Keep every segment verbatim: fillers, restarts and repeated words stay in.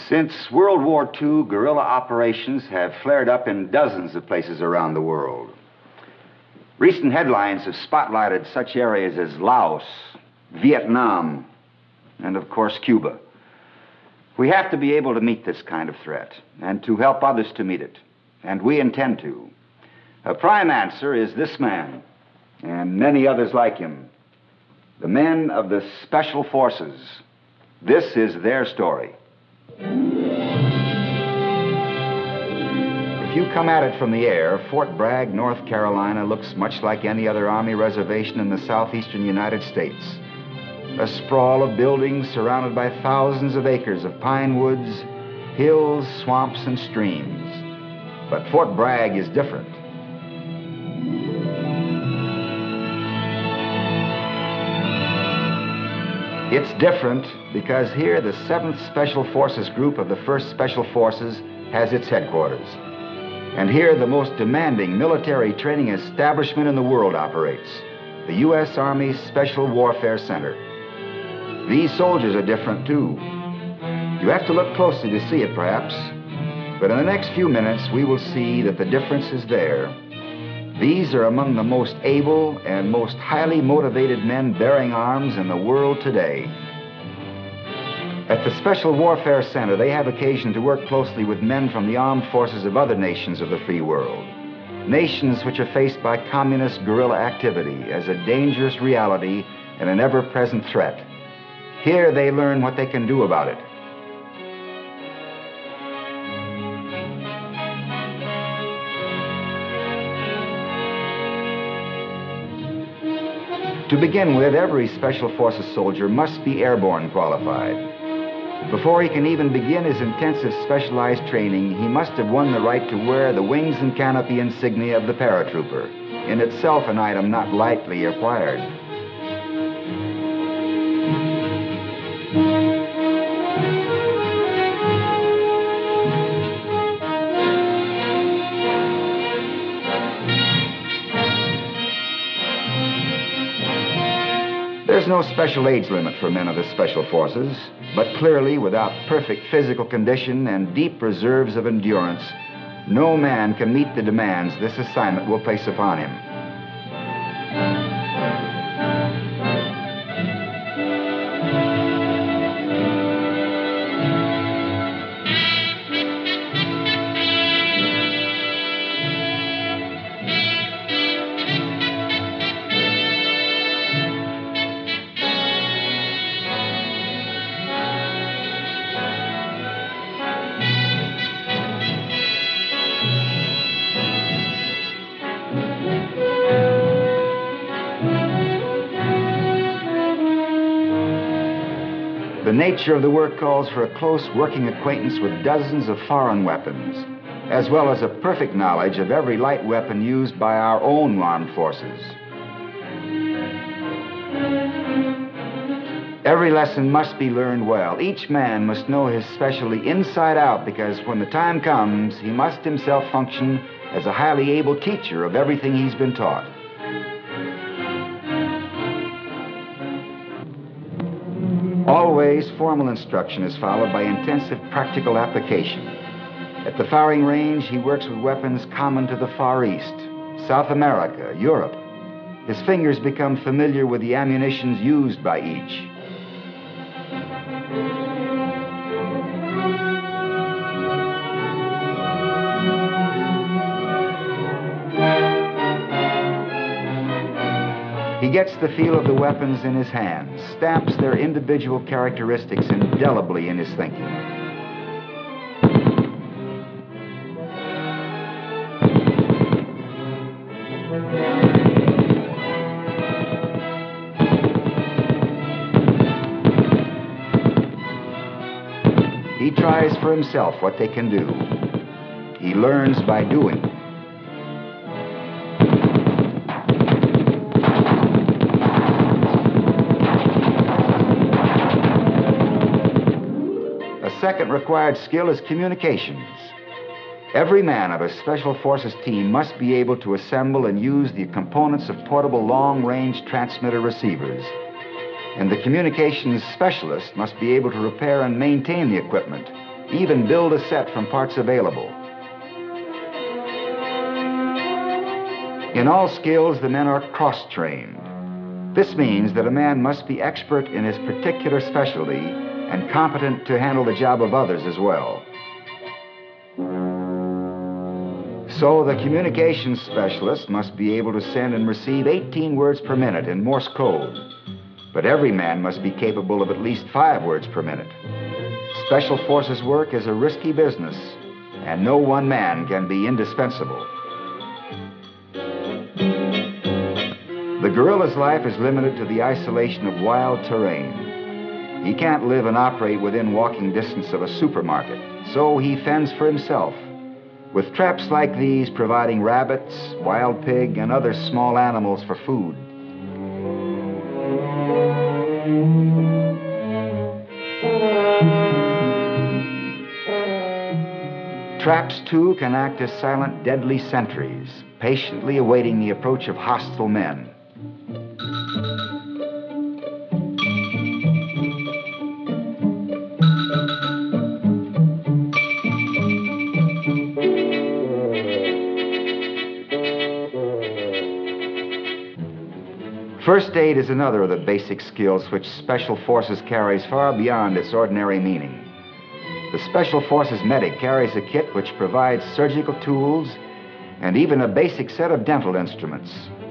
Since World War Two, guerrilla operations have flared up in dozens of places around the world. Recent headlines have spotlighted such areas as Laos, Vietnam, and of course Cuba. We have to be able to meet this kind of threat and to help others to meet it, and we intend to. A prime answer is this man and many others like him, the men of the Special Forces. This is their story. If you come at it from the air, Fort Bragg, North Carolina looks much like any other Army reservation in the southeastern United States. A sprawl of buildings surrounded by thousands of acres of pine woods, hills, swamps, and streams. But Fort Bragg is different. It's different because here the seventh Special Forces Group of the first Special Forces has its headquarters. And here the most demanding military training establishment in the world operates, the U S Army Special Warfare Center. These soldiers are different too. You have to look closely to see it perhaps, but in the next few minutes we will see that the difference is there. These are among the most able and most highly motivated men bearing arms in the world today. At the Special Warfare Center, they have occasion to work closely with men from the armed forces of other nations of the free world. Nations which are faced by communist guerrilla activity as a dangerous reality and an ever-present threat. Here they learn what they can do about it. To begin with, every Special Forces soldier must be airborne qualified. Before he can even begin his intensive specialized training, he must have won the right to wear the wings and canopy insignia of the paratrooper, in itself an item not lightly acquired. There's no special age limit for men of the Special Forces, but clearly, without perfect physical condition and deep reserves of endurance, no man can meet the demands this assignment will place upon him. The nature of the work calls for a close working acquaintance with dozens of foreign weapons, as well as a perfect knowledge of every light weapon used by our own armed forces. Every lesson must be learned well. Each man must know his specialty inside out, because when the time comes, he must himself function as a highly able teacher of everything he's been taught. Always, formal instruction is followed by intensive practical application. At the firing range, he works with weapons common to the Far East, South America, Europe. His fingers become familiar with the ammunitions used by each. He gets the feel of the weapons in his hands, stamps their individual characteristics indelibly in his thinking. He tries for himself what they can do. He learns by doing. Second required skill is communications. Every man of a Special Forces team must be able to assemble and use the components of portable long-range transmitter receivers. And the communications specialist must be able to repair and maintain the equipment even build a set from parts available. In all skills, the men are cross-trained. This means that a man must be expert in his particular specialty and competent to handle the job of others as well. So the communications specialist must be able to send and receive eighteen words per minute in Morse code. But every man must be capable of at least five words per minute. Special forces work is a risky business, and no one man can be indispensable. The guerrilla's life is limited to the isolation of wild terrain. He can't live and operate within walking distance of a supermarket, so he fends for himself, with traps like these providing rabbits, wild pig, and other small animals for food. Traps, too, can act as silent, deadly sentries, patiently awaiting the approach of hostile men. First aid is another of the basic skills which Special Forces carries far beyond its ordinary meaning. The Special Forces medic carries a kit which provides surgical tools and even a basic set of dental instruments.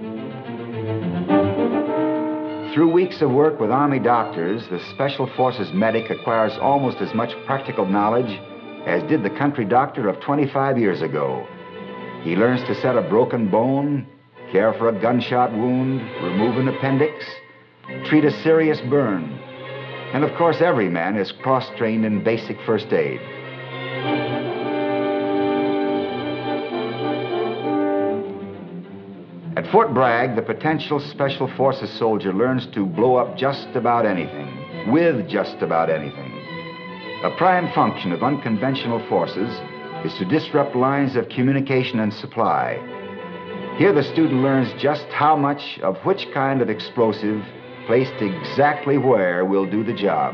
Through weeks of work with Army doctors, the Special Forces medic acquires almost as much practical knowledge as did the country doctor of twenty-five years ago. He learns to set a broken bone, care for a gunshot wound, remove an appendix, treat a serious burn. And of course, every man is cross-trained in basic first aid. At Fort Bragg, the potential Special Forces soldier learns to blow up just about anything, with just about anything. A prime function of unconventional forces is to disrupt lines of communication and supply. Here the student learns just how much of which kind of explosive placed exactly where will do the job.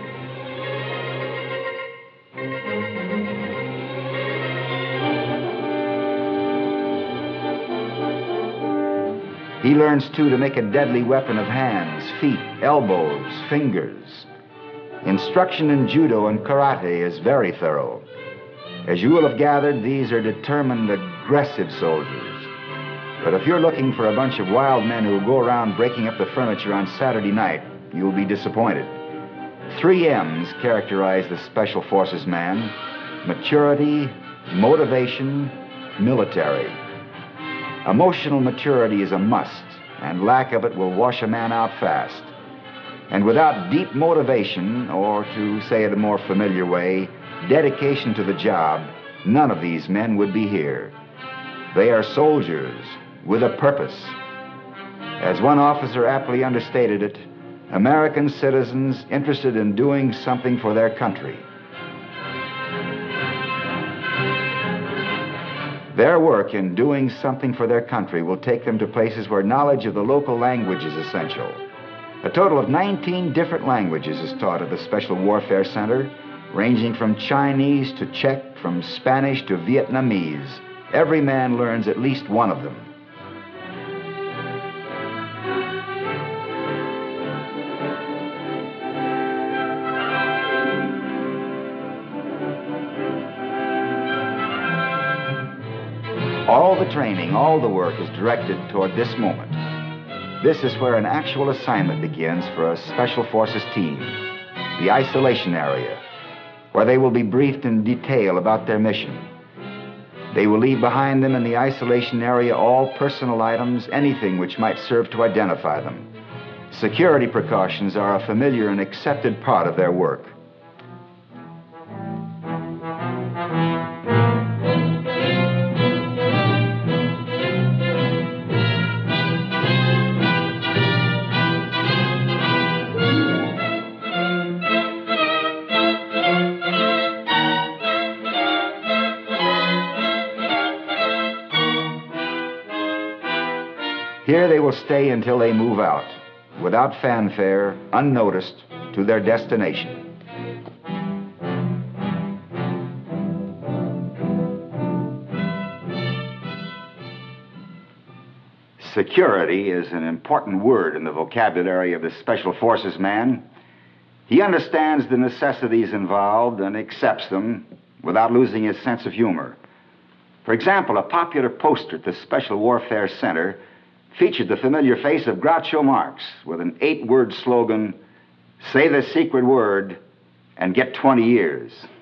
He learns, too, to make a deadly weapon of hands, feet, elbows, fingers. Instruction in judo and karate is very thorough. As you will have gathered, these are determined, aggressive soldiers. But if you're looking for a bunch of wild men who go around breaking up the furniture on Saturday night, you'll be disappointed. Three M's characterize the Special Forces man: maturity, motivation, military. Emotional maturity is a must, and lack of it will wash a man out fast. And without deep motivation, or to say it a more familiar way, dedication to the job, none of these men would be here. They are soldiers with a purpose. As one officer aptly understated it, American citizens interested in doing something for their country. Their work in doing something for their country will take them to places where knowledge of the local language is essential. A total of nineteen different languages is taught at the Special Warfare Center, ranging from Chinese to Czech, from Spanish to Vietnamese. Every man learns at least one of them. All the training, all the work is directed toward this moment. This is where an actual assignment begins for a Special Forces team, the isolation area, where they will be briefed in detail about their mission. They will leave behind them in the isolation area all personal items, anything which might serve to identify them. Security precautions are a familiar and accepted part of their work. Here they will stay until they move out, without fanfare, unnoticed, to their destination. security is an important word in the vocabulary of the Special Forces man. He understands the necessities involved and accepts them without losing his sense of humor. For example, a popular poster at the Special Warfare Center featured the familiar face of Groucho Marx with an eight-word slogan, "Say the secret word and get twenty years."